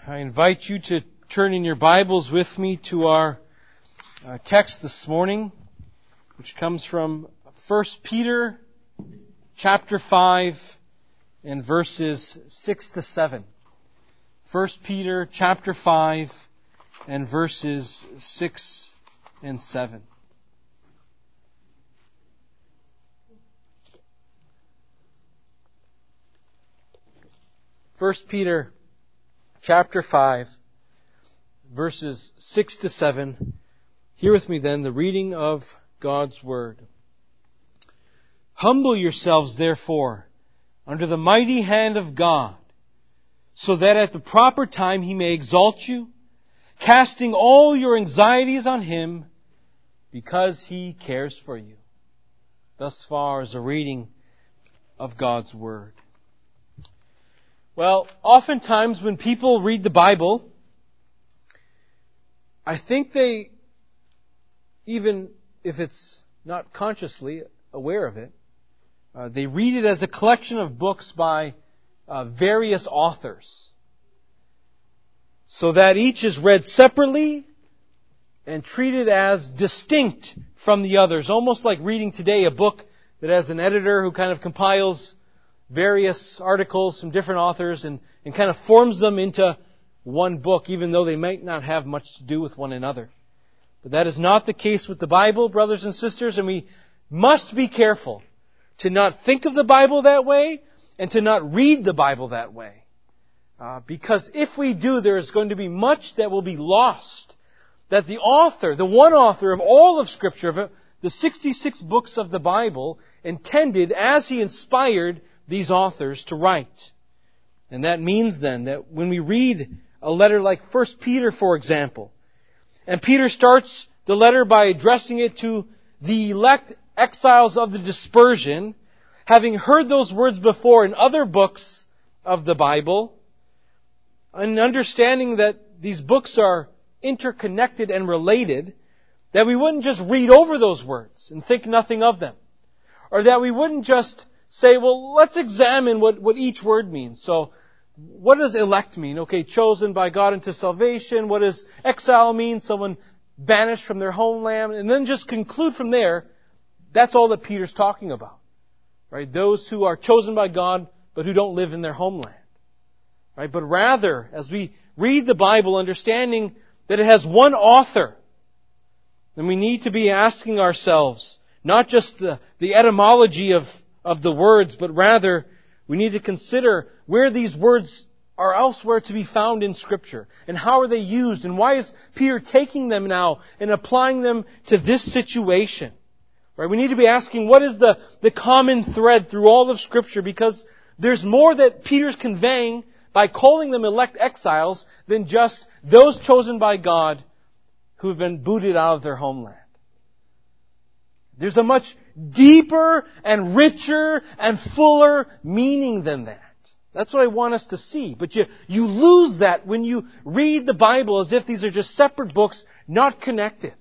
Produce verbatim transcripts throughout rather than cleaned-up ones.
I invite you to turn in your Bibles with me to our uh, text this morning, which comes from First Peter chapter five and verses six to seven. First Peter chapter five and verses six and seven. First Peter chapter five, verses six to seven. Hear with me then the reading of God's Word. Humble yourselves, therefore, under the mighty hand of God, so that at the proper time He may exalt you, casting all your anxieties on Him, because He cares for you. Thus far is a reading of God's Word. Well, oftentimes when people read the Bible, I think they, even if it's not consciously aware of it, uh, they read it as a collection of books by uh, various authors, so that each is read separately and treated as distinct from the others, almost like reading today a book that has an editor who kind of compiles various articles from different authors and, and kind of forms them into one book, even though they might not have much to do with one another. But that is not the case with the Bible, brothers and sisters, and we must be careful to not think of the Bible that way and to not read the Bible that way. Uh, because if we do, there is going to be much that will be lost. That the author, the one author of all of Scripture, of the sixty-six books of the Bible, intended as He inspired these authors to write. And that means then that when we read a letter like First Peter, for example, and Peter starts the letter by addressing it to the elect exiles of the dispersion, having heard those words before in other books of the Bible, and understanding that these books are interconnected and related, that we wouldn't just read over those words and think nothing of them. Or that we wouldn't just say, well, let's examine what, what each word means. So, what does elect mean? Okay, chosen by God into salvation. What does exile mean? Someone banished from their homeland. And then just conclude from there, that's all that Peter's talking about. Right? Those who are chosen by God, but who don't live in their homeland. Right? But rather, as we read the Bible, understanding that it has one author, then we need to be asking ourselves, not just the, the etymology of of the words, but rather we need to consider where these words are elsewhere to be found in Scripture, and how are they used, and why is Peter taking them now and applying them to this situation. Right? We need to be asking, what is the, the common thread through all of Scripture, because there's more that Peter's conveying by calling them elect exiles than just those chosen by God who have been booted out of their homeland. There's a much deeper and richer and fuller meaning than that. That's what I want us to see. But you, you lose that when you read the Bible as if these are just separate books, not connected.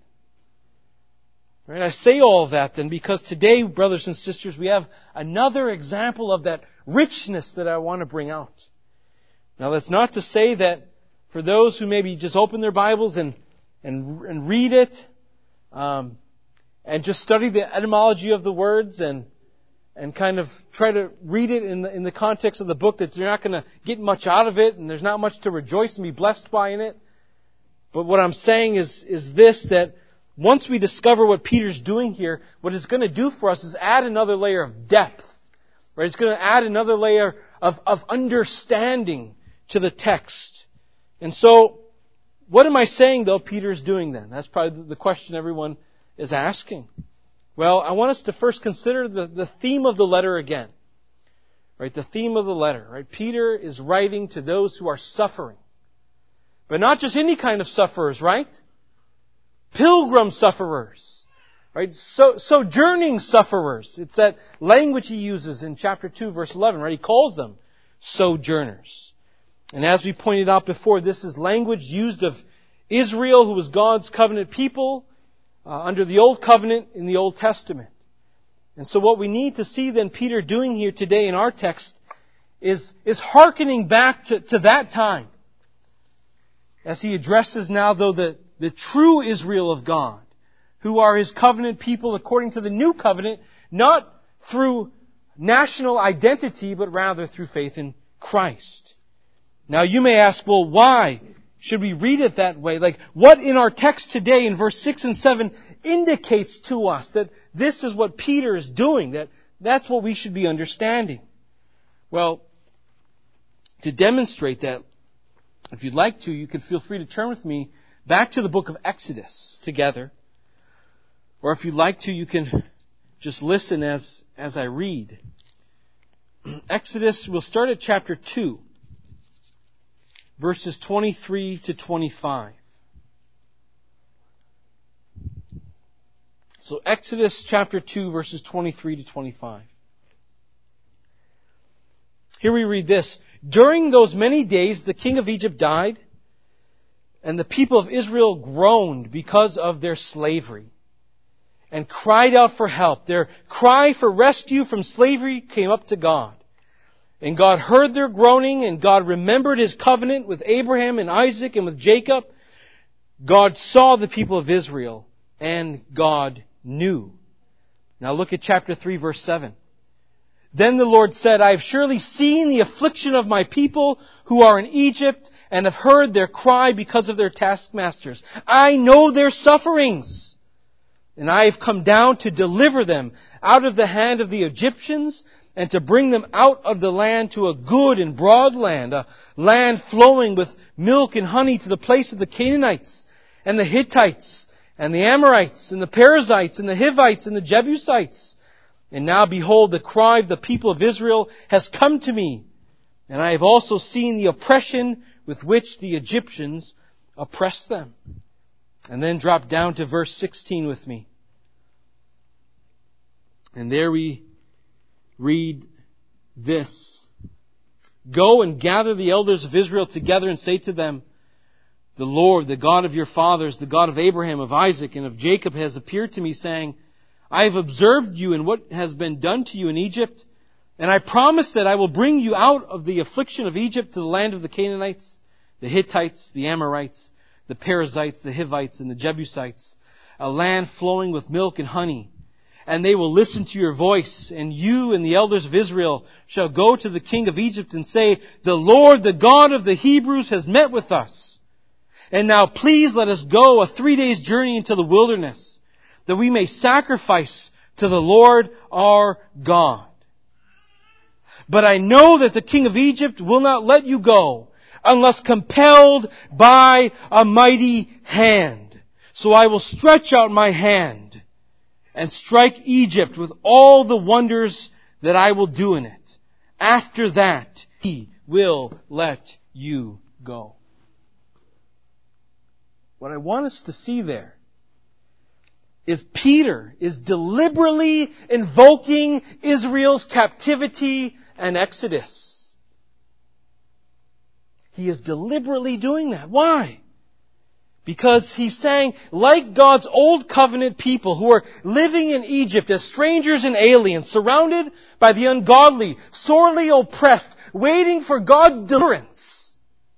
Right? I say all of that then because today, brothers and sisters, we have another example of that richness that I want to bring out. Now that's not to say that for those who maybe just open their Bibles and, and, and read it, um, and just study the etymology of the words and and kind of try to read it in the, in the context of the book, that you're not going to get much out of it and there's not much to rejoice and be blessed by in it. But what I'm saying is, is this, that once we discover what Peter's doing here, what it's going to do for us is add another layer of depth. Right? It's going to add another layer of, of understanding to the text. And so, what am I saying though Peter's doing then? That's probably the question everyone is asking. Well, I want us to first consider the, the theme of the letter again. Right? The theme of the letter. Right? Peter is writing to those who are suffering. But not just any kind of sufferers, right? Pilgrim sufferers. Right? So, sojourning sufferers. It's that language he uses in chapter two, verse eleven, right? He calls them sojourners. And as we pointed out before, this is language used of Israel, who was God's covenant people, Uh, under the Old Covenant in the Old Testament. And so what we need to see then Peter doing here today in our text is, is hearkening back to, to that time. as he addresses now, though, the, the true Israel of God, who are His covenant people according to the new covenant, not through national identity, but rather through faith in Christ. Now you may ask, well, why should we read it that way? Like, what in our text today in verse six and seven indicates to us that this is what Peter is doing, that that's what we should be understanding? Well, to demonstrate that, if you'd like to, you can feel free to turn with me back to the book of Exodus together. Or if you'd like to, you can just listen as, as I read. Exodus, we'll start at chapter two, verses twenty-three to twenty-five. So Exodus chapter two, verses twenty-three to twenty-five. Here we read this. During those many days, the king of Egypt died, and the people of Israel groaned because of their slavery, and cried out for help. Their cry for rescue from slavery came up to God. And God heard their groaning, and God remembered His covenant with Abraham and Isaac and with Jacob. God saw the people of Israel, and God knew. Now look at chapter three, verse seven. Then the Lord said, I have surely seen the affliction of my people who are in Egypt, and have heard their cry because of their taskmasters. I know their sufferings, and I have come down to deliver them out of the hand of the Egyptians, and to bring them out of the land to a good and broad land, a land flowing with milk and honey, to the place of the Canaanites, and the Hittites, and the Amorites, and the Perizzites, and the Hivites, and the Jebusites. And now behold, the cry of the people of Israel has come to me, and I have also seen the oppression with which the Egyptians oppress them. And then drop down to verse sixteen with me. And there we read this. Go and gather the elders of Israel together and say to them, the Lord, the God of your fathers, the God of Abraham, of Isaac, and of Jacob has appeared to me, saying, I have observed you and what has been done to you in Egypt, and I promise that I will bring you out of the affliction of Egypt to the land of the Canaanites, the Hittites, the Amorites, the Perizzites, the Hivites, and the Jebusites, a land flowing with milk and honey. And they will listen to your voice, and you and the elders of Israel shall go to the king of Egypt and say, the Lord, the God of the Hebrews, has met with us. And now please let us go a three days journey into the wilderness, that we may sacrifice to the Lord our God. But I know that the king of Egypt will not let you go unless compelled by a mighty hand. So I will stretch out my hand and strike Egypt with all the wonders that I will do in it. After that, He will let you go. What I want us to see there is Peter is deliberately invoking Israel's captivity and exodus. He is deliberately doing that. Why? Because he's saying, like God's old covenant people who are living in Egypt as strangers and aliens, surrounded by the ungodly, sorely oppressed, waiting for God's deliverance.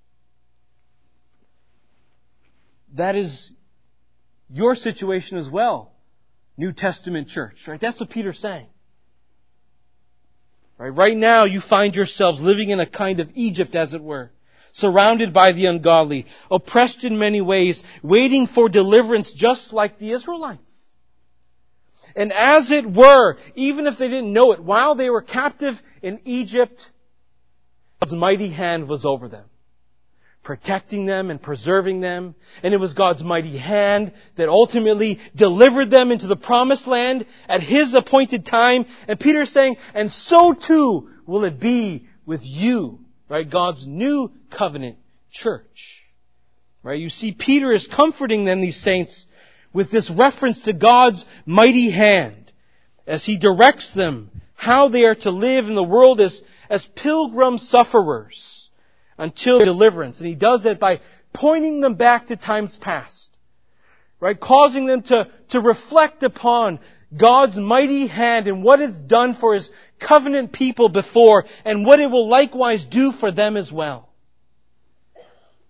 That is your situation as well, New Testament church, right? That's what Peter's saying. Right? Right now you find yourselves living in a kind of Egypt, as it were, surrounded by the ungodly, oppressed in many ways, waiting for deliverance just like the Israelites. And as it were, even if they didn't know it, while they were captive in Egypt, God's mighty hand was over them, protecting them and preserving them. And it was God's mighty hand that ultimately delivered them into the promised land at His appointed time. And Peter's saying, and so too will it be with you, right? God's new covenant church. Right? You see, Peter is comforting then these saints with this reference to God's mighty hand as he directs them how they are to live in the world as, as pilgrim sufferers until deliverance. And he does that by pointing them back to times past. Right? Causing them to, to reflect upon God's mighty hand and what it's done for His covenant people before and what it will likewise do for them as well.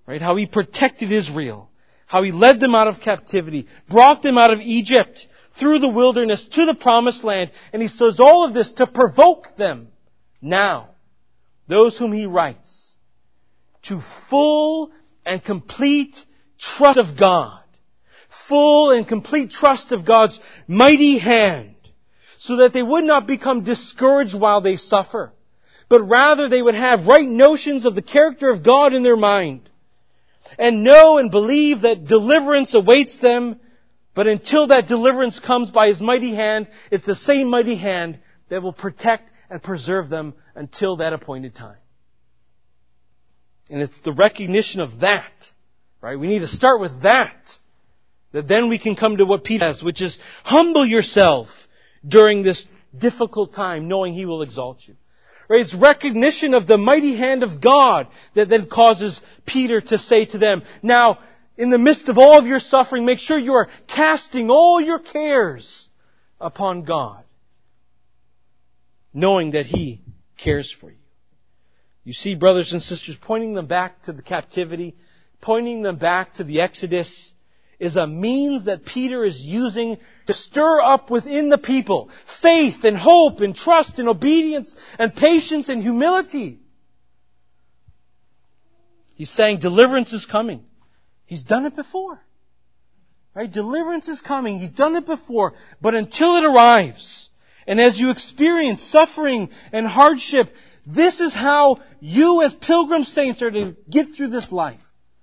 Right? How He protected Israel. How He led them out of captivity. Brought them out of Egypt. Through the wilderness to the promised land. And He says all of this to provoke them now. Those whom He writes. To full and complete trust of God. Full and complete trust of God's mighty hand. So that they would not become discouraged while they suffer. But rather they would have right notions of the character of God in their mind. And know and believe that deliverance awaits them. But until that deliverance comes by His mighty hand, it's the same mighty hand that will protect and preserve them until that appointed time. And it's the recognition of that, right? We need to start with that. That then we can come to what Peter says, which is humble yourself during this difficult time, knowing He will exalt you. Right? It's recognition of the mighty hand of God that then causes Peter to say to them, now, in the midst of all of your suffering, make sure you are casting all your cares upon God, knowing that He cares for you. You see, brothers and sisters, pointing them back to the captivity, pointing them back to the Exodus, is a means that Peter is using to stir up within the people faith and hope and trust and obedience and patience and humility. He's saying deliverance is coming. He's done it before. Right? Deliverance is coming. He's done it before. But until it arrives, and as you experience suffering and hardship, this is how you as pilgrim saints are to get through this life.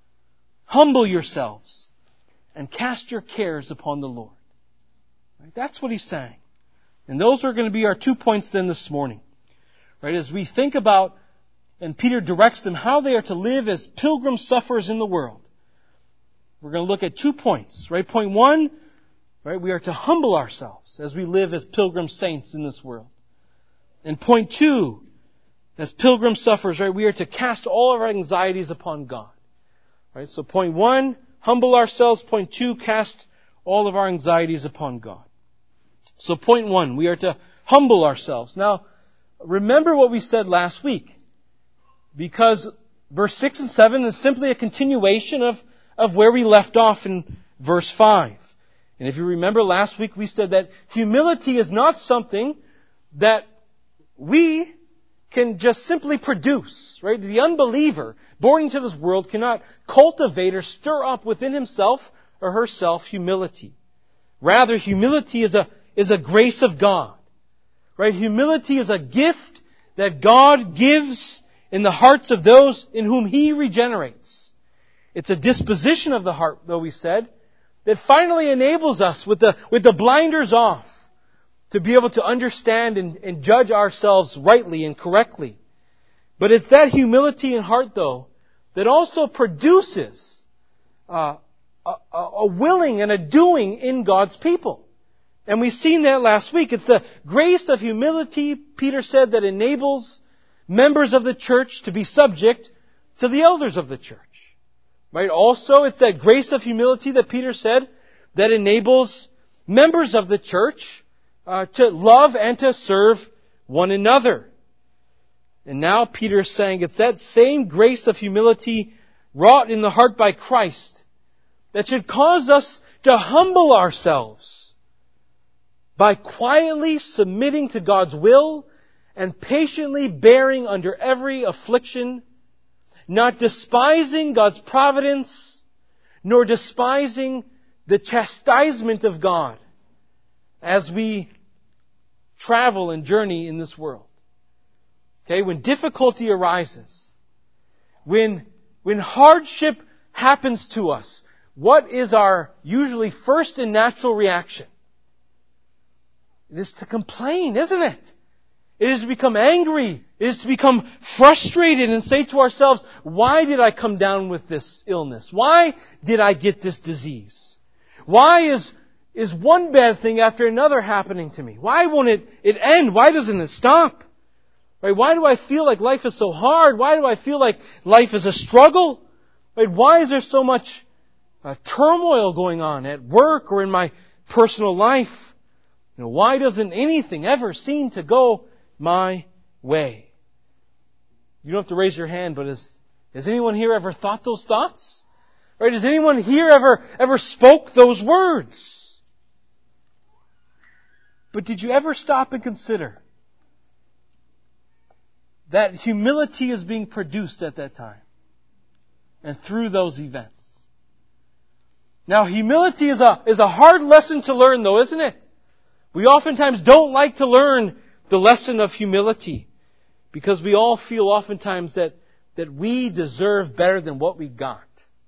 Humble yourselves and cast your cares upon the Lord. Right? That's what He's saying. And those are going to be our two points then this morning. Right? As we think about, and Peter directs them, how they are to live as pilgrim sufferers in the world. We're going to look at two points, right? Point one, right? We are to humble ourselves as we live as pilgrim saints in this world. And point two, as pilgrim sufferers, right? We are to cast all of our anxieties upon God. Right? So point one, humble ourselves. Point two, cast all of our anxieties upon God. So point one, we are to humble ourselves. Now, remember what we said last week. Because verse six and seven is simply a continuation of of where we left off in verse five. And if you remember last week, we said that humility is not something that we can just simply produce, right? The unbeliever born into this world cannot cultivate or stir up within himself or herself humility. Rather, humility is a, is a grace of God, right? Humility is a gift that God gives in the hearts of those in whom He regenerates. It's a disposition of the heart, though we said, that finally enables us, with the, with the blinders off, to be able to understand and, and judge ourselves rightly and correctly. But it's that humility in heart, though, that also produces uh, a, a willing and a doing in God's people. And we've seen that last week. It's the grace of humility, Peter said, that enables members of the church to be subject to the elders of the church. Right? Also, it's that grace of humility that Peter said that enables members of the church uh, to love and to serve one another. And now Peter is saying it's that same grace of humility wrought in the heart by Christ that should cause us to humble ourselves by quietly submitting to God's will and patiently bearing under every affliction, not despising God's providence, nor despising the chastisement of God as we travel and journey in this world. Okay, when difficulty arises, when, when hardship happens to us, what is our usually first and natural reaction? It is to complain, isn't it? It is to become angry. It is to become frustrated and say to ourselves, why did I come down with this illness? Why did I get this disease? Why is, is one bad thing after another happening to me? Why won't it, it end? Why doesn't it stop? Right? Why do I feel like life is so hard? Why do I feel like life is a struggle? Right? Why is there so much uh, turmoil going on at work or in my personal life? You know, why doesn't anything ever seem to go my way? You don't have to raise your hand, but as Has anyone here ever thought those thoughts? Right? Has anyone here ever, ever spoke those words? But did you ever stop and consider that humility is being produced at that time and through those events? Now, humility is a, is a hard lesson to learn, though, isn't it? We oftentimes don't like to learn the lesson of humility because we all feel oftentimes that, that we deserve better than what we got.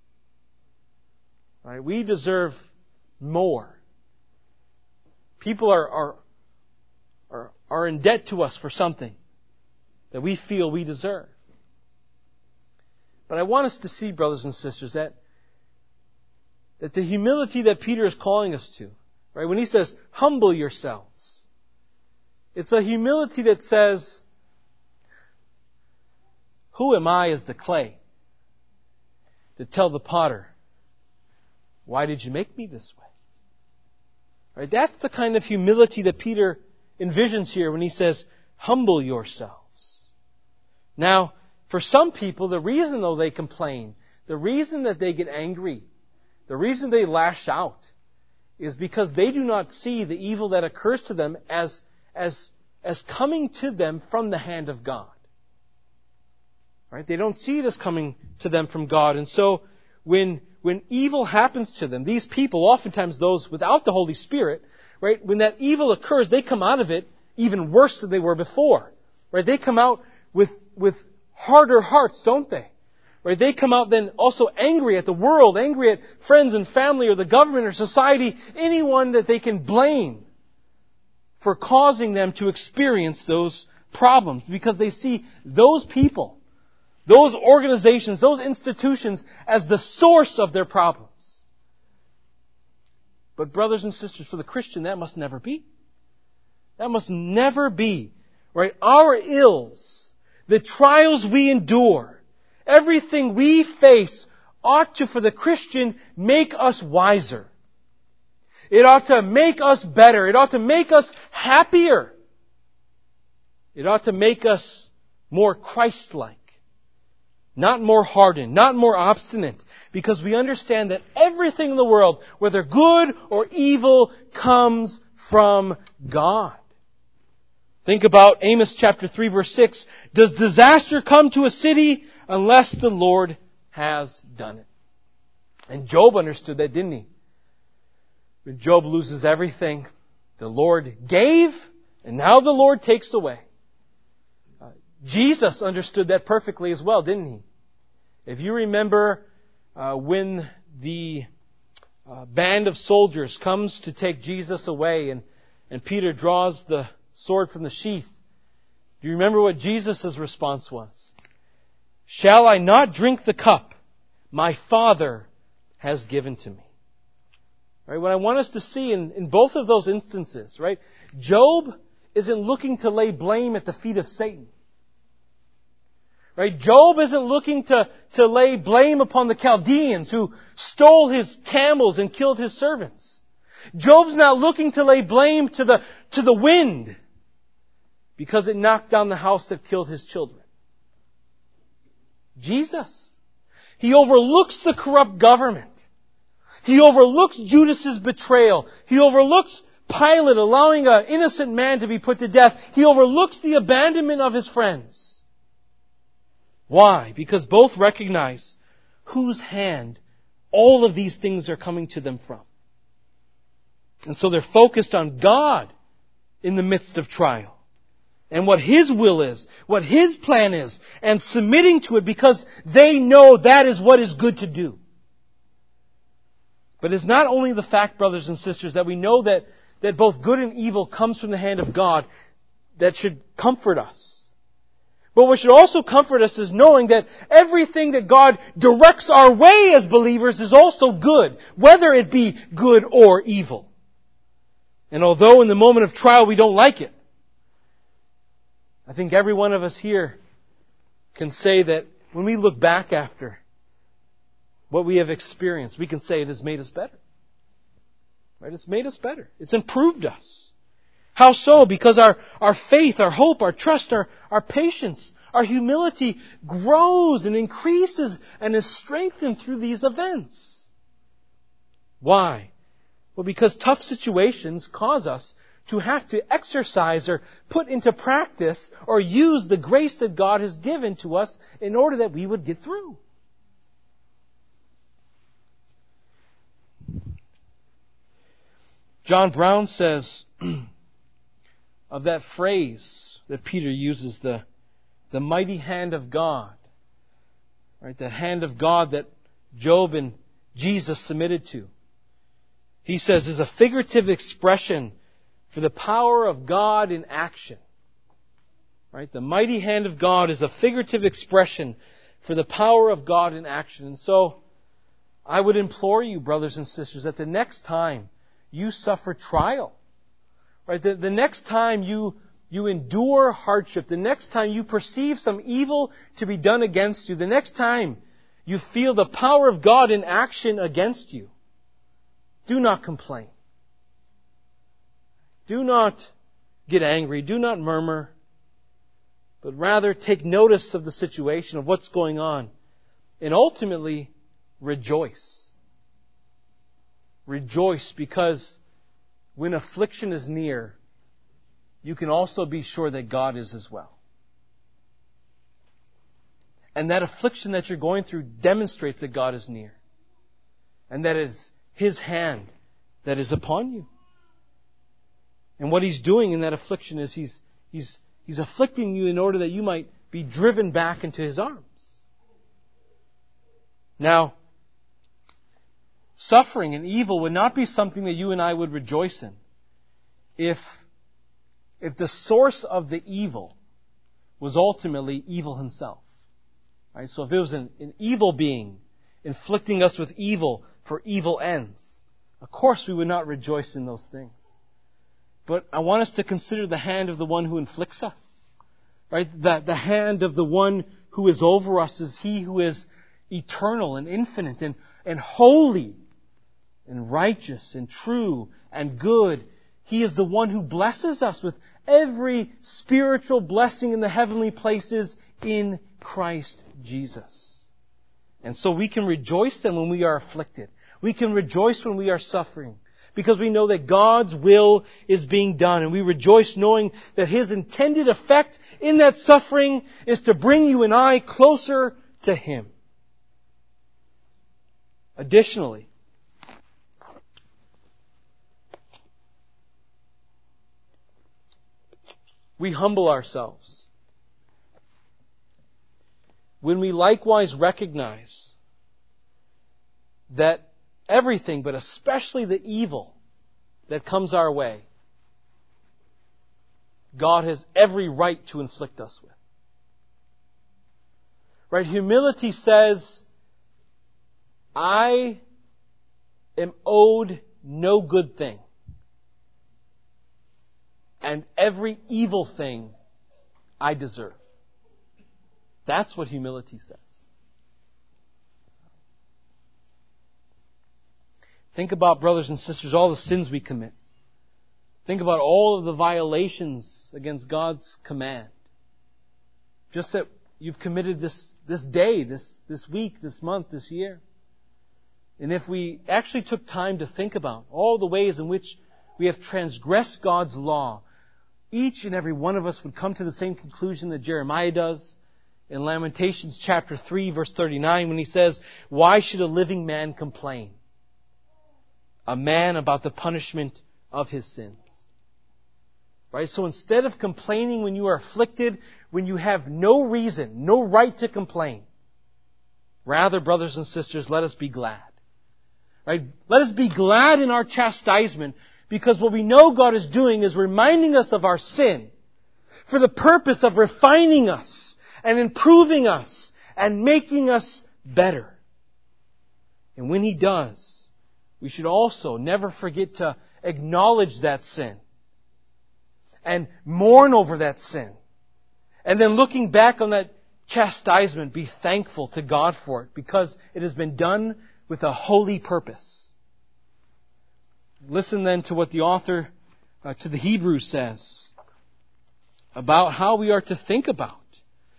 Right? We deserve more. People are, are, are, are in debt to us for something that we feel we deserve. But I want us to see, brothers and sisters, that, that the humility that Peter is calling us to, right? When he says, humble yourselves, it's a humility that says, who am I as the clay to tell the potter, why did you make me this way? Right? That's the kind of humility that Peter envisions here when he says, humble yourselves. Now, for some people, the reason though they complain, the reason that they get angry, the reason they lash out is because they do not see the evil that occurs to them as, as, as coming to them from the hand of God. Right? They don't see it as coming to them from God. And so, when, when evil happens to them, these people, oftentimes those without the Holy Spirit, right, when that evil occurs, they come out of it even worse than they were before. Right? They come out with, with harder hearts, don't they? Right? They come out then also angry at the world, angry at friends and family or the government or society, anyone that they can blame for causing them to experience those problems, because they see those people, those organizations, those institutions as the source of their problems. But brothers and sisters, for the Christian, that must never be. That must never be. Right? Our ills, the trials we endure, everything we face ought to, for the Christian, make us wiser. It ought to make us better. It ought to make us happier. It ought to make us more Christ-like. Not more hardened, not more obstinate, because we understand that everything in the world, whether good or evil, comes from God. Think about Amos chapter three verse six. Does disaster come to a city unless the Lord has done it? And Job understood that, didn't he? When Job loses everything, the Lord gave, and now the Lord takes away. Uh, Jesus understood that perfectly as well, didn't he? If you remember uh, when the uh, band of soldiers comes to take Jesus away, and, and Peter draws the sword from the sheath, do you remember what Jesus' response was? Shall I not drink the cup my Father has given to me? Right? What I want us to see in, in both of those instances, right? Job isn't looking to lay blame at the feet of Satan. Right? Job isn't looking to, to lay blame upon the Chaldeans who stole his camels and killed his servants. Job's not looking to lay blame to the, to the wind because it knocked down the house that killed his children. Jesus. He overlooks the corrupt government. He overlooks Judas's betrayal. He overlooks Pilate allowing an innocent man to be put to death. He overlooks the abandonment of his friends. Why? Because both recognize whose hand all of these things are coming to them from. And so they're focused on God in the midst of trial. And what His will is, what His plan is, and submitting to it because they know that is what is good to do. But it's not only the fact, brothers and sisters, that we know that, that both good and evil comes from the hand of God that should comfort us. But what should also comfort us is knowing that everything that God directs our way as believers is also good, whether it be good or evil. And although in the moment of trial we don't like it, I think every one of us here can say that when we look back after what we have experienced, we can say it has made us better. Right? It's made us better. It's improved us. How so? Because our, our faith, our hope, our trust, our, our patience, Our humility grows and increases and is strengthened through these events. Why? Well, because tough situations cause us to have to exercise or put into practice or use the grace that God has given to us in order that we would get through. John Brown says of that phrase that Peter uses, the, the mighty hand of God, right? That hand of God that Job and Jesus submitted to. He says is a figurative expression for the power of God in action. Right? The mighty hand of God is a figurative expression for the power of God in action. And so, I would implore you, brothers and sisters, that the next time you suffer trial, right? The, the next time you, you endure hardship, the next time you perceive some evil to be done against you, the next time you feel the power of God in action against you, do not complain. Do not get angry. Do not murmur. But rather take notice of the situation, of what's going on. And ultimately, rejoice. Rejoice because when affliction is near, you can also be sure that God is as well. And that affliction that you're going through demonstrates that God is near. And that it is His hand that is upon you. And what He's doing in that affliction is He's, He's, He's afflicting you in order that you might be driven back into His arms. Now, suffering and evil would not be something that you and I would rejoice in if, if the source of the evil was ultimately evil himself. Right? So if it was an, an evil being inflicting us with evil for evil ends, of course we would not rejoice in those things. But I want us to consider the hand of the one who inflicts us. Right? That the hand of the one who is over us is He who is eternal and infinite and, and holy and righteous and true and good. He is the one who blesses us with every spiritual blessing in the heavenly places in Christ Jesus. And so we can rejoice then when we are afflicted. We can rejoice when we are suffering. Because we know that God's will is being done. And we rejoice knowing that His intended effect in that suffering is to bring you and I closer to Him. Additionally, we humble ourselves when we likewise recognize that everything, but especially the evil that comes our way, God has every right to inflict us with. Right? Humility says, I am owed no good thing. And every evil thing I deserve. That's what humility says. Think about, brothers and sisters, all the sins we commit. Think about all of the violations against God's command. Just that you've committed this, this day, this, this week, this month, this year. And if we actually took time to think about all the ways in which we have transgressed God's law, each and every one of us would come to the same conclusion that Jeremiah does in Lamentations chapter three, verse thirty-nine, when he says, "Why should a living man complain? A man about the punishment of his sins." Right? So instead of complaining when you are afflicted, when you have no reason, no right to complain, rather, brothers and sisters, let us be glad. Right? Let us be glad in our chastisement, because what we know God is doing is reminding us of our sin for the purpose of refining us and improving us and making us better. And when He does, we should also never forget to acknowledge that sin and mourn over that sin. And then looking back on that chastisement, be thankful to God for it, because it has been done with a holy purpose. Listen then to what the author uh, to the Hebrews says about how we are to think about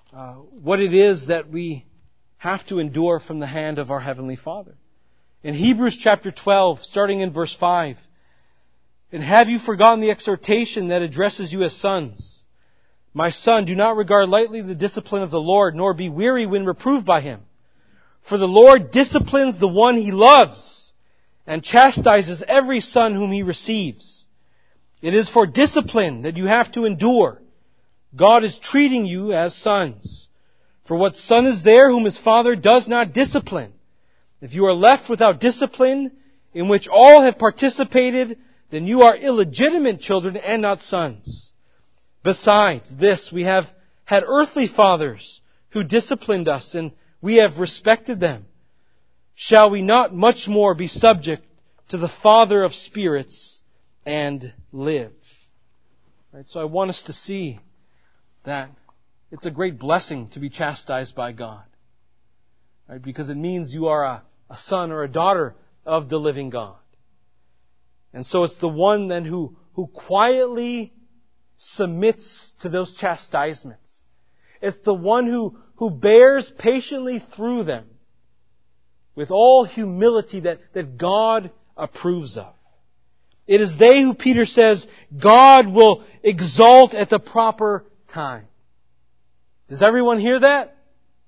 uh, what it is that we have to endure from the hand of our Heavenly Father. In Hebrews chapter twelve, starting in verse five, "And have you forgotten the exhortation that addresses you as sons? My son, do not regard lightly the discipline of the Lord, nor be weary when reproved by Him. For the Lord disciplines the one He loves, and chastises every son whom He receives. It is for discipline that you have to endure. God is treating you as sons. For what son is there whom his father does not discipline? If you are left without discipline, in which all have participated, then you are illegitimate children and not sons. Besides this, we have had earthly fathers who disciplined us, and we have respected them. Shall we not much more be subject to the Father of spirits and live?" Right, so I want us to see that it's a great blessing to be chastised by God. Right, because it means you are a, a son or a daughter of the living God. And so it's the one then who, who quietly submits to those chastisements. It's the one who, who bears patiently through them with all humility that, that God approves of. It is they who Peter says God will exalt at the proper time. Does everyone hear that?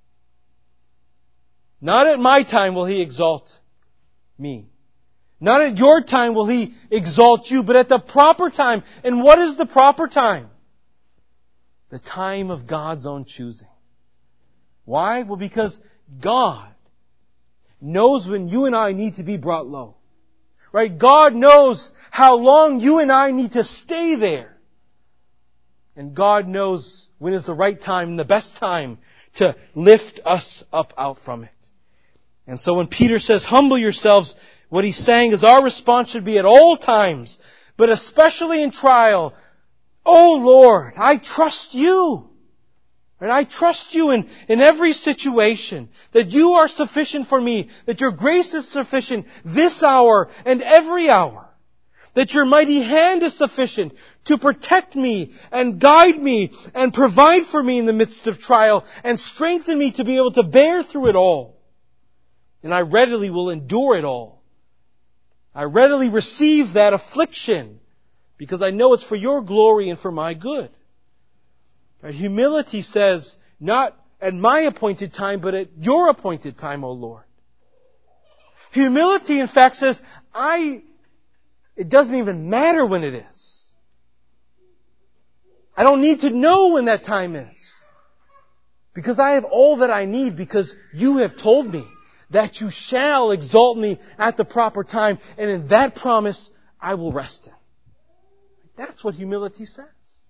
Not at my time will He exalt me. Not at your time will He exalt you, but at the proper time. And what is the proper time? The time of God's own choosing. Why? Well, because God knows when you and I need to be brought low. Right? God knows how long you and I need to stay there. And God knows when is the right time and the best time to lift us up out from it. And so when Peter says, humble yourselves, what he's saying is our response should be at all times, but especially in trial, "Oh Lord, I trust You." And I trust You in, in every situation, that You are sufficient for me, that Your grace is sufficient this hour and every hour, that Your mighty hand is sufficient to protect me and guide me and provide for me in the midst of trial and strengthen me to be able to bear through it all. And I readily will endure it all. I readily receive that affliction because I know it's for Your glory and for my good. Right? Humility says, not at my appointed time, but at Your appointed time, O Lord. Humility, in fact, says, I, it doesn't even matter when it is. I don't need to know when that time is. Because I have all that I need because You have told me that You shall exalt me at the proper time, and in that promise I will rest in. That's what humility says.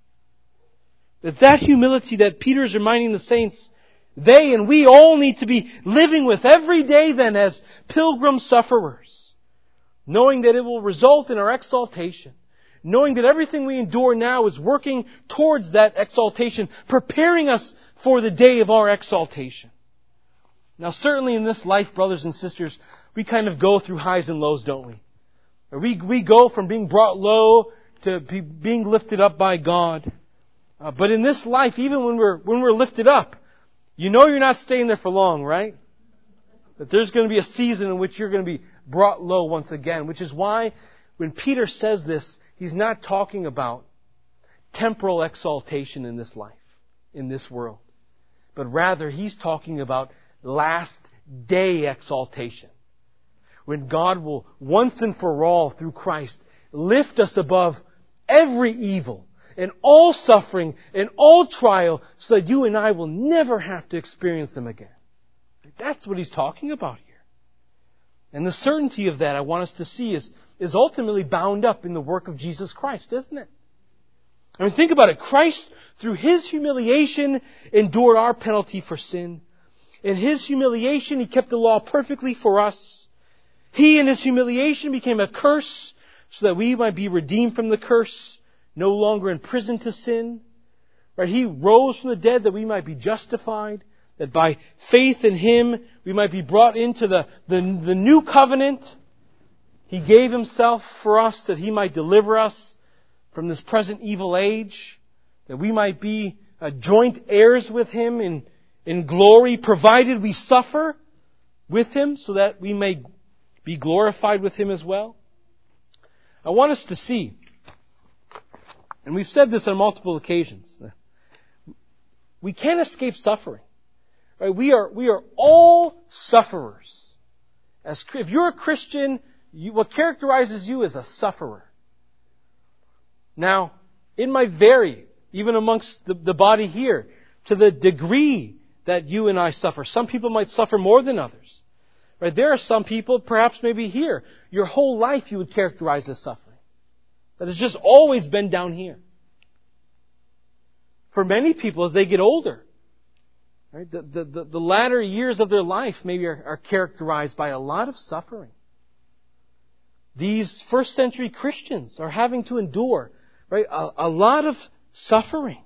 That that humility that Peter is reminding the saints, they and we all need to be living with every day then as pilgrim sufferers, knowing that it will result in our exaltation, knowing that everything we endure now is working towards that exaltation, preparing us for the day of our exaltation. Now certainly in this life, brothers and sisters, we kind of go through highs and lows, don't we? We, we go from being brought low to be, being lifted up by God. Uh, but in this life, even when we're, when we're lifted up, you know you're not staying there for long, right? That there's going to be a season in which you're going to be brought low once again, which is why when Peter says this, he's not talking about temporal exaltation in this life, in this world. But rather, he's talking about last day exaltation. When God will once and for all through Christ lift us above every evil and all suffering and all trial so that you and I will never have to experience them again. That's what he's talking about here. And the certainty of that I want us to see is, is ultimately bound up in the work of Jesus Christ, isn't it? I mean, think about it. Christ, through His humiliation, endured our penalty for sin. In His humiliation, He kept the law perfectly for us. He, in His humiliation, became a curse so that we might be redeemed from the curse, no longer in prison to sin. Right? He rose from the dead that we might be justified, that by faith in Him we might be brought into the, the, the new covenant. He gave Himself for us that He might deliver us from this present evil age, that we might be uh, joint heirs with Him in, in glory, provided we suffer with Him so that we may be glorified with Him as well. I want us to see, and we've said this on multiple occasions, we can't escape suffering. Right? We are we are all sufferers. As if you're a Christian, you, what characterizes you is a sufferer. Now, it might vary, even amongst the, the body here, to the degree that you and I suffer. Some people might suffer more than others. Right? There are some people, perhaps maybe here, your whole life you would characterize as suffering. That has just always been down here. For many people, as they get older, right, the, the, the, the latter years of their life maybe are, are characterized by a lot of suffering. These first century Christians are having to endure, right, a, a lot of suffering.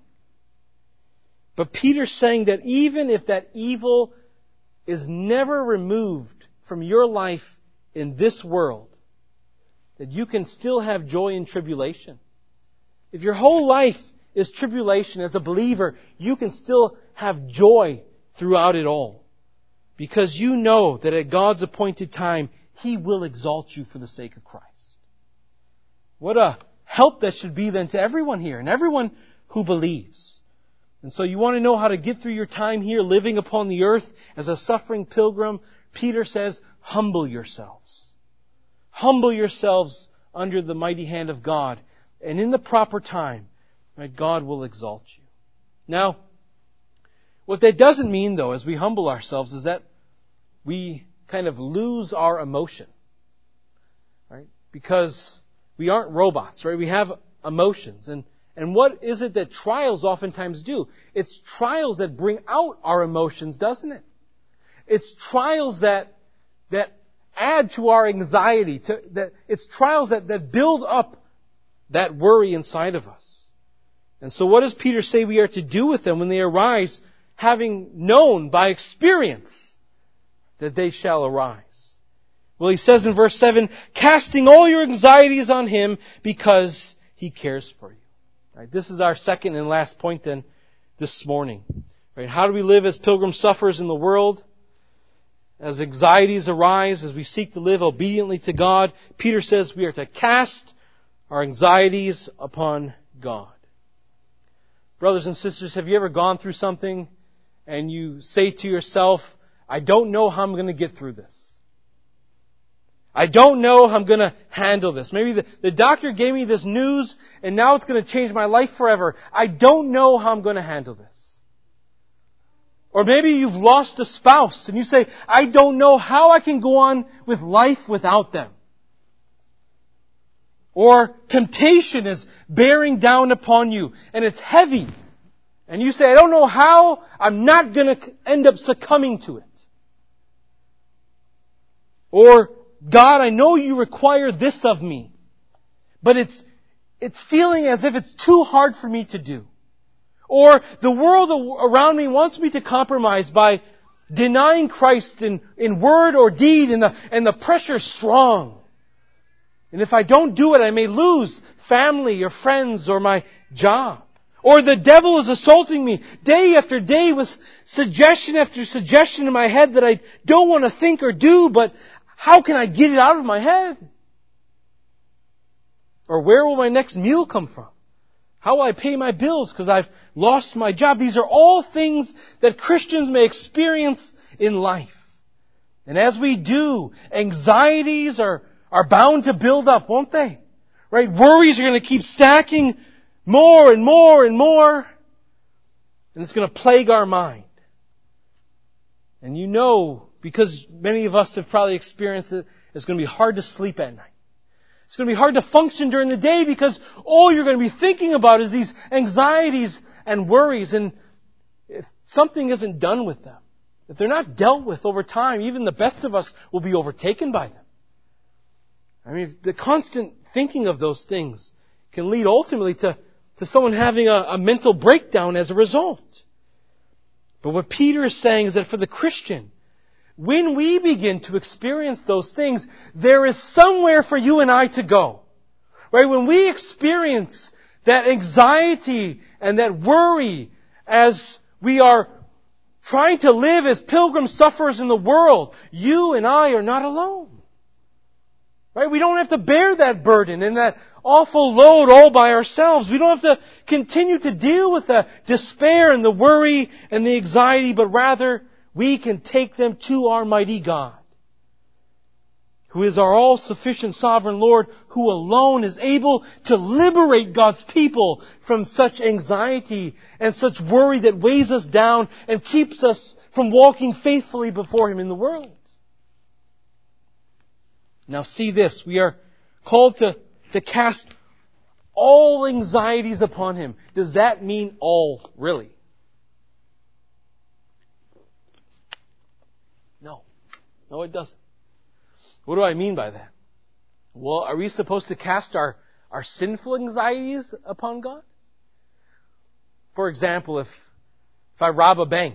But Peter's saying that even if that evil is never removed from your life in this world, that you can still have joy in tribulation. If your whole life is tribulation as a believer, you can still have joy throughout it all. Because you know that at God's appointed time, He will exalt you for the sake of Christ. What a help that should be then to everyone here and everyone who believes. And so you want to know how to get through your time here living upon the earth as a suffering pilgrim. Peter says, humble yourselves. Humble yourselves under the mighty hand of God. And in the proper time, right, God will exalt you. Now, what that doesn't mean, though, as we humble ourselves, is that we kind of lose our emotion. Right? Because we aren't robots, right? We have emotions. And, and what is it that trials oftentimes do? It's trials that bring out our emotions, doesn't it? It's trials that, that add to our anxiety. To, that it's trials that, that build up that worry inside of us. And so what does Peter say we are to do with them when they arise, having known by experience that they shall arise? Well, he says in verse seven, casting all your anxieties on Him because He cares for you. Right, this is our second and last point then this morning. Right, how do we live as pilgrim sufferers in the world? As anxieties arise, as we seek to live obediently to God, Peter says we are to cast our anxieties upon God. Brothers and sisters, have you ever gone through something and you say to yourself, I don't know how I'm going to get through this. I don't know how I'm going to handle this. Maybe the, the doctor gave me this news and now it's going to change my life forever. I don't know how I'm going to handle this. Or maybe you've lost a spouse and you say, I don't know how I can go on with life without them. Or temptation is bearing down upon you and it's heavy. And you say, I don't know how, I'm not going to end up succumbing to it. Or, God, I know you require this of me, but it's, it's feeling as if it's too hard for me to do. Or the world around me wants me to compromise by denying Christ in, in word or deed, and the, and the pressure's strong. And if I don't do it, I may lose family or friends or my job. Or the devil is assaulting me day after day with suggestion after suggestion in my head that I don't want to think or do, but how can I get it out of my head? Or where will my next meal come from? How will I pay my bills because I've lost my job? These are all things that Christians may experience in life. And as we do, anxieties are, are bound to build up, won't they? Right? Worries are going to keep stacking more and more and more. And it's going to plague our mind. And you know, because many of us have probably experienced it, it's going to be hard to sleep at night. It's going to be hard to function during the day because all you're going to be thinking about is these anxieties and worries. And if something isn't done with them, if they're not dealt with over time, even the best of us will be overtaken by them. I mean, the constant thinking of those things can lead ultimately to, to someone having a, a mental breakdown as a result. But what Peter is saying is that for the Christian, when we begin to experience those things, there is somewhere for you and I to go. Right? When we experience that anxiety and that worry as we are trying to live as pilgrim sufferers in the world, you and I are not alone. Right? We don't have to bear that burden and that awful load all by ourselves. We don't have to continue to deal with the despair and the worry and the anxiety, but rather we can take them to our mighty God, who is our all-sufficient sovereign Lord, who alone is able to liberate God's people from such anxiety and such worry that weighs us down and keeps us from walking faithfully before Him in the world. Now see this, we are called to, to cast all anxieties upon Him. Does that mean all, really? No. No, it doesn't. What do I mean by that? Well, are we supposed to cast our, our sinful anxieties upon God? For example, if, if I rob a bank,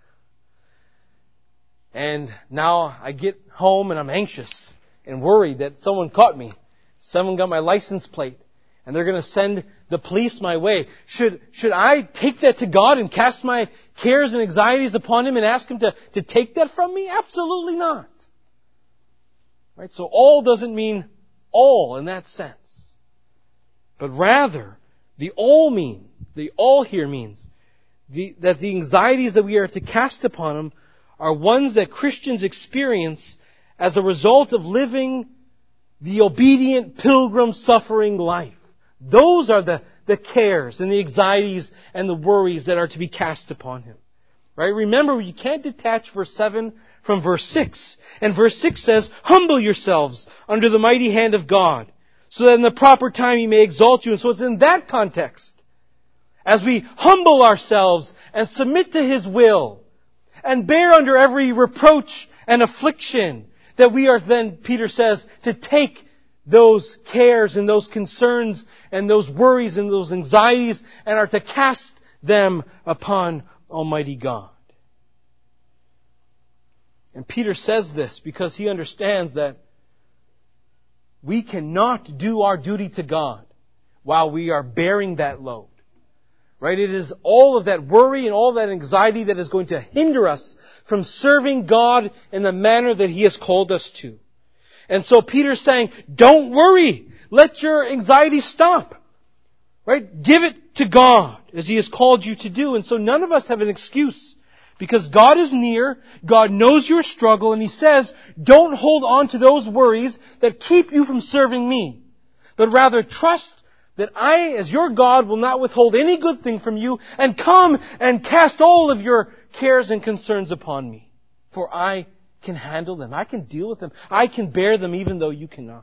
and now I get home and I'm anxious and worried that someone caught me, someone got my license plate, and they're going to send the police my way. Should, should I take that to God and cast my cares and anxieties upon Him and ask Him to, to take that from me? Absolutely not. Right? So all doesn't mean all in that sense. But rather, the all mean, the all here means the, that the anxieties that we are to cast upon Him are ones that Christians experience as a result of living the obedient pilgrim suffering life. Those are the, the cares and the anxieties and the worries that are to be cast upon Him. Right? Remember, you can't detach verse seven from verse six. And verse six says, humble yourselves under the mighty hand of God, so that in the proper time He may exalt you. And so it's in that context, as we humble ourselves and submit to His will, and bear under every reproach and affliction, that we are then, Peter says, to take those cares and those concerns and those worries and those anxieties and are to cast them upon Almighty God. And Peter says this because he understands that we cannot do our duty to God while we are bearing that load. Right? It is all of that worry and all that anxiety that is going to hinder us from serving God in the manner that He has called us to. And so Peter's saying, don't worry. Let your anxiety stop. Right? Give it to God as He has called you to do. And so none of us have an excuse, because God is near, God knows your struggle, and He says, don't hold on to those worries that keep you from serving me, but rather trust that I, as your God, will not withhold any good thing from you, and come and cast all of your cares and concerns upon me. For I can handle them. I can deal with them. I can bear them even though you cannot.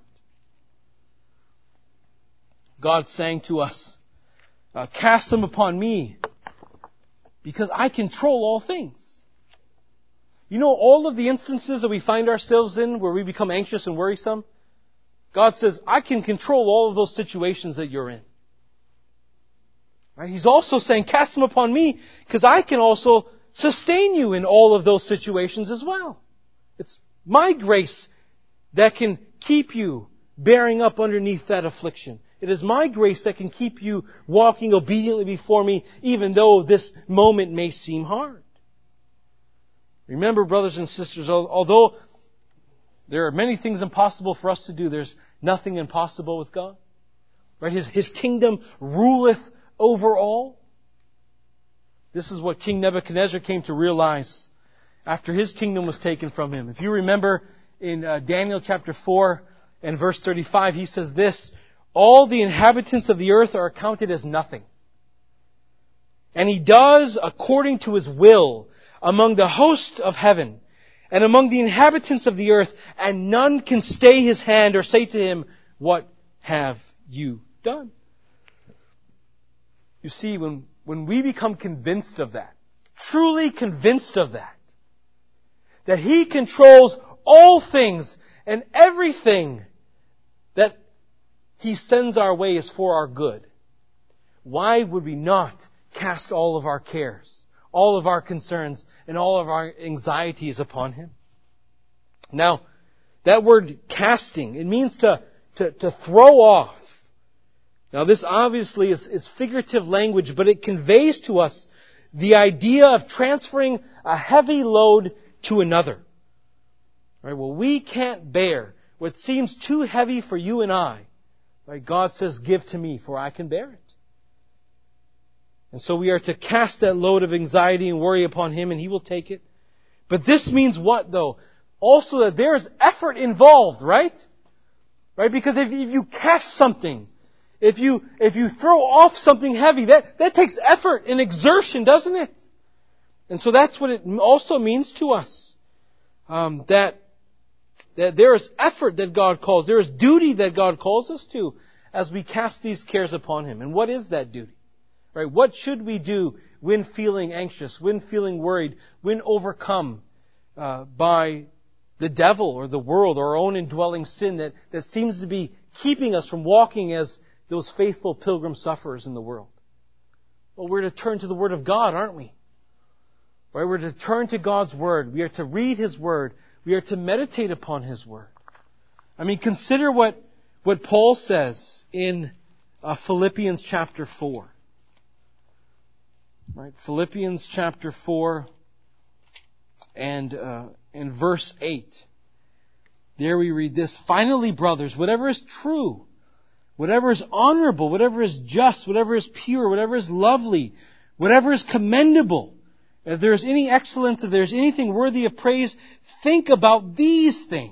God's saying to us, uh, cast them upon me, because I control all things. You know, all of the instances that we find ourselves in where we become anxious and worrisome, God says, I can control all of those situations that you're in. Right? He's also saying, cast them upon me, because I can also sustain you in all of those situations as well. It's my grace that can keep you bearing up underneath that affliction. It is my grace that can keep you walking obediently before me, even though this moment may seem hard. Remember, brothers and sisters, although there are many things impossible for us to do, there's nothing impossible with God. Right? His, His kingdom ruleth over all. This is what King Nebuchadnezzar came to realize after his kingdom was taken from him. If you remember in uh, Daniel chapter four and verse thirty-five, he says this, all the inhabitants of the earth are accounted as nothing. And He does according to His will among the host of heaven and among the inhabitants of the earth, and none can stay His hand or say to Him, what have you done? You see, when, when we become convinced of that, truly convinced of that, that He controls all things and everything that He sends our way is for our good, why would we not cast all of our cares, all of our concerns, and all of our anxieties upon Him? Now, that word casting, it means to, to, to throw off. Now, this obviously is, is figurative language, but it conveys to us the idea of transferring a heavy load to another. Right? Well, we can't bear what seems too heavy for you and I. Right? God says, give to me, for I can bear it. And so we are to cast that load of anxiety and worry upon Him, and He will take it. But this means what, though? Also that there is effort involved, right? Right? Because if, if you cast something, if you if you throw off something heavy, that, that takes effort and exertion, doesn't it? And so that's what it also means to us. Um, that that there is effort that God calls. There is duty that God calls us to as we cast these cares upon Him. And what is that duty? Right? What should we do when feeling anxious, when feeling worried, when overcome uh, by the devil or the world or our own indwelling sin that, that seems to be keeping us from walking as those faithful pilgrim sufferers in the world? Well, we're to turn to the Word of God, aren't we? Right? We're to turn to God's Word. We are to read His Word. We are to meditate upon His Word. I mean, consider what, what Paul says in uh, Philippians chapter four. Right? Philippians chapter four and uh, in verse eight. There we read this: finally, brothers, whatever is true, whatever is honorable, whatever is just, whatever is pure, whatever is lovely, whatever is commendable, if there is any excellence, if there is anything worthy of praise, think about these things.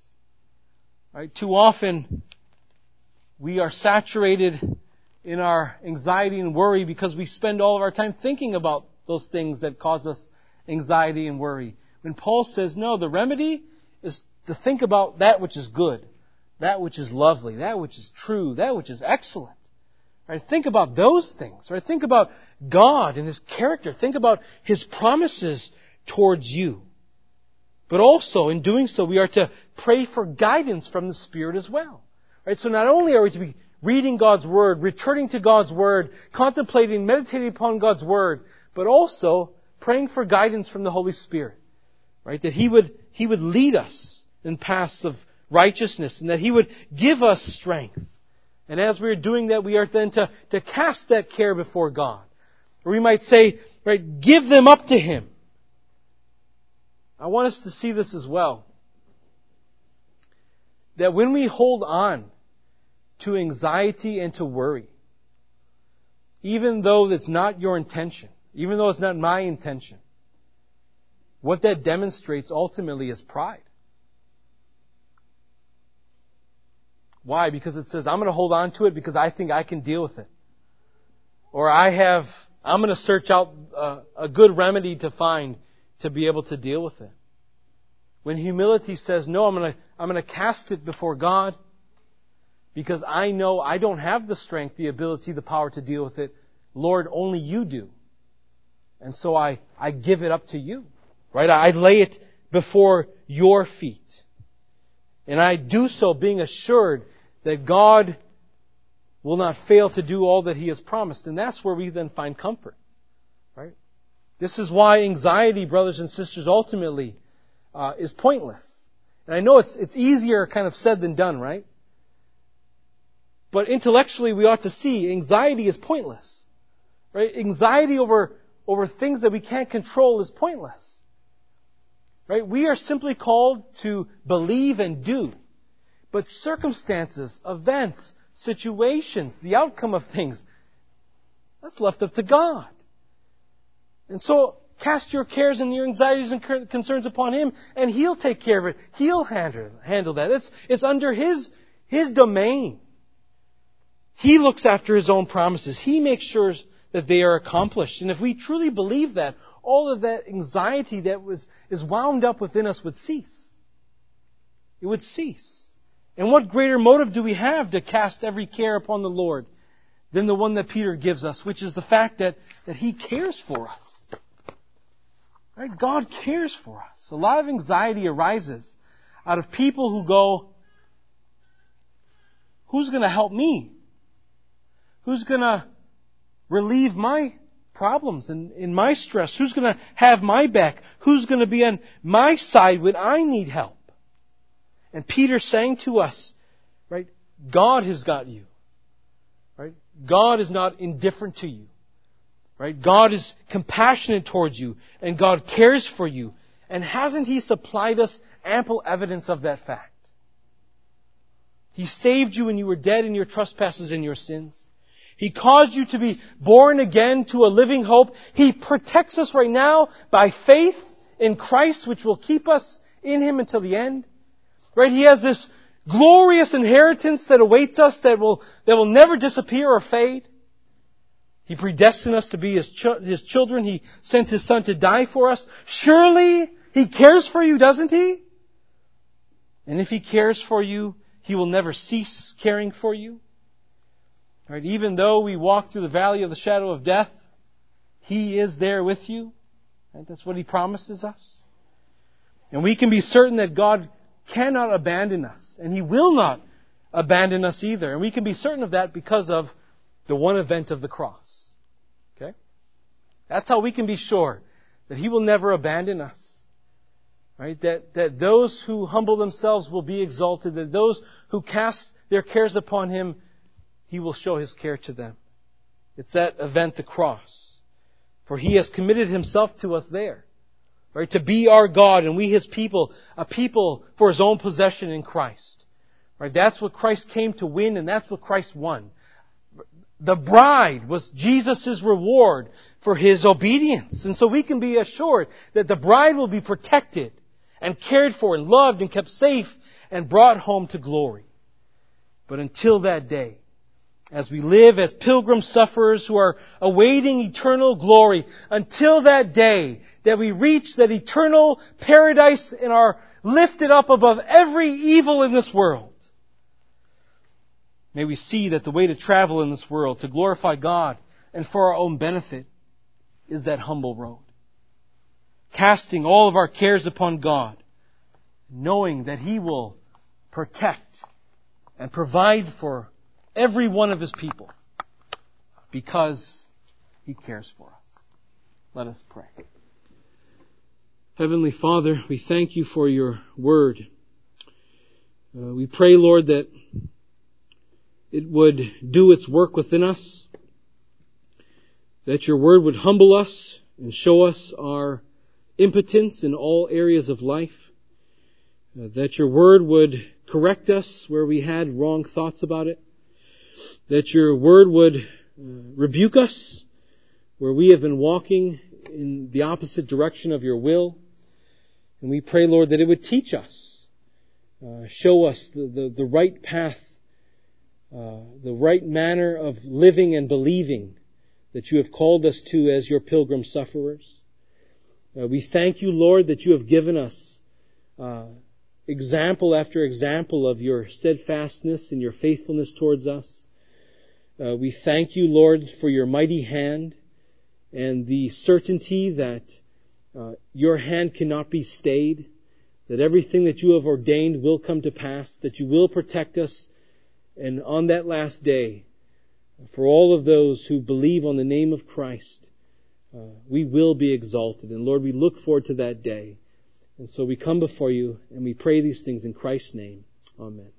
Right? Too often we are saturated in our anxiety and worry because we spend all of our time thinking about those things that cause us anxiety and worry. When Paul says, no, the remedy is to think about that which is good, that which is lovely, that which is true, that which is excellent. Right? Think about those things. Right? Think about God and His character. Think about His promises towards you. But also, in doing so, we are to pray for guidance from the Spirit as well. Right? So not only are we to be reading God's Word, returning to God's Word, contemplating, meditating upon God's Word, but also praying for guidance from the Holy Spirit. Right? That He would, He would lead us in paths of righteousness, and that He would give us strength. And as we are doing that, we are then to, to cast that care before God. Or we might say, right, give them up to Him. I want us to see this as well. That when we hold on to anxiety and to worry, even though it's not your intention, even though it's not my intention, what that demonstrates ultimately is pride. Why? Because it says, I'm going to hold on to it because I think I can deal with it. Or I have, I'm going to search out a, a good remedy to find to be able to deal with it. When humility says, no, I'm going to, I'm going to cast it before God because I know I don't have the strength, the ability, the power to deal with it. Lord, only You do. And so I, I give it up to You. Right? I lay it before Your feet. And I do so being assured that God will not fail to do all that He has promised. And that's where we then find comfort. Right? This is why anxiety, brothers and sisters, ultimately uh, is pointless. And I know it's it's easier kind of said than done, right? But intellectually we ought to see anxiety is pointless. Right? Anxiety over, over things that we can't control is pointless. Right? We are simply called to believe and do. But circumstances, events, situations, the outcome of things, that's left up to God. And so, cast your cares and your anxieties and concerns upon Him, and He'll take care of it. He'll handle, handle that. It's, it's under His, His domain. He looks after His own promises. He makes sure that they are accomplished. And if we truly believe that, all of that anxiety that was is wound up within us would cease. It would cease. And what greater motive do we have to cast every care upon the Lord than the one that Peter gives us, which is the fact that, that He cares for us. Right? God cares for us. A lot of anxiety arises out of people who go, who's going to help me? Who's going to relieve my problems and in my stress? Who's going to have my back? Who's going to be on my side when I need help? And Peter's saying to us, right, God has got you. Right? God is not indifferent to you. Right? God is compassionate towards you, and God cares for you. And hasn't He supplied us ample evidence of that fact? He saved you when you were dead in your trespasses and your sins. He caused you to be born again to a living hope. He protects us right now by faith in Christ, which will keep us in Him until the end. Right? He has this glorious inheritance that awaits us that will, that will never disappear or fade. He predestined us to be His, ch- His children. He sent His Son to die for us. Surely He cares for you, doesn't He? And if He cares for you, He will never cease caring for you. Right? Even though we walk through the valley of the shadow of death, He is there with you. Right? That's what He promises us. And we can be certain that God cannot abandon us. And He will not abandon us either. And we can be certain of that because of the one event of the cross. Okay? That's how we can be sure that He will never abandon us. Right? That, that those who humble themselves will be exalted. That those who cast their cares upon Him, He will show His care to them. It's that event, the cross. For He has committed Himself to us there. Right? To be our God and we His people, a people for His own possession in Christ. Right? That's what Christ came to win, and that's what Christ won. The bride was Jesus' reward for His obedience. And so we can be assured that the bride will be protected and cared for and loved and kept safe and brought home to glory. But until that day, as we live as pilgrim sufferers who are awaiting eternal glory, until that day that we reach that eternal paradise and are lifted up above every evil in this world, may we see that the way to travel in this world, to glorify God and for our own benefit, is that humble road. Casting all of our cares upon God, knowing that He will protect and provide for every one of His people because He cares for us. Let us pray. Heavenly Father, we thank You for Your Word. Uh, we pray, Lord, that it would do its work within us, that Your Word would humble us and show us our impotence in all areas of life, uh, that Your Word would correct us where we had wrong thoughts about it, that Your Word would uh, rebuke us where we have been walking in the opposite direction of Your will. And we pray, Lord, that it would teach us, uh, show us the, the, the right path, uh, the right manner of living and believing that You have called us to as Your pilgrim sufferers. Uh, we thank You, Lord, that You have given us uh, example after example of Your steadfastness and Your faithfulness towards us. Uh, we thank You, Lord, for Your mighty hand and the certainty that uh, Your hand cannot be stayed, that everything that You have ordained will come to pass, that You will protect us, and on that last day, for all of those who believe on the name of Christ, uh, we will be exalted. And Lord, we look forward to that day. And so we come before You and we pray these things in Christ's name. Amen.